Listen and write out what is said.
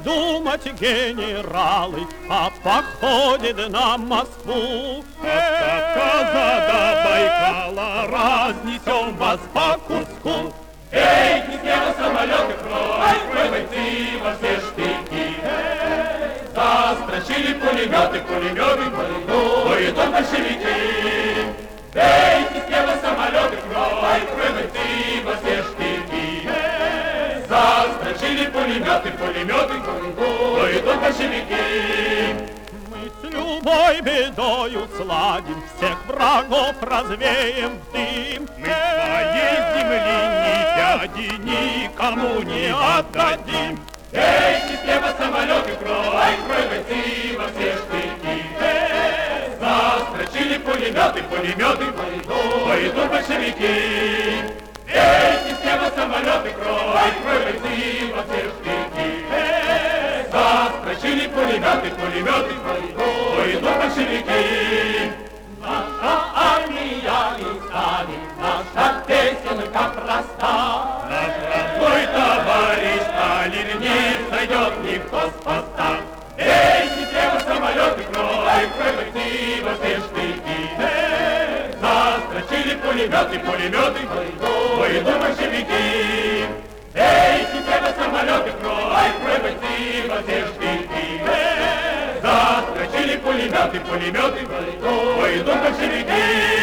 думать генералы о походе на Москву. От Кавказа до Байкала разнесем вас по куску. Эй, не с самолеты, крой бойцы во все штыки. Застрочили пулеметы, пойдут большевики. Эй, не с самолеты, крой бойцы во все штыки. Застрочили пулеметы, пойдут большевики. Мы с любой бедою сладим, всех врагов развеем в дым. Мы своей земли ни дяди никому не отдадим. Эй, с неба самолеты, крой бойцы во все штыки. Застрочили пулеметы, пойдут большевики. Эй, с неба самолеты, крой бойцы во все штыки. Застрочили пулеметы, пойдут большевики. Наша армия и стали, наша песенка проста. Наш родной товарищ Сталин не сойдет никто с поста. Эй, не треба самолеты, крой бойцы во все штыки. Застрочили пулеметы, пойдут большевики. Эй, не треба самолеты, крой бойцы во все штыки. Застрочили пулеметы, пойдут большевики.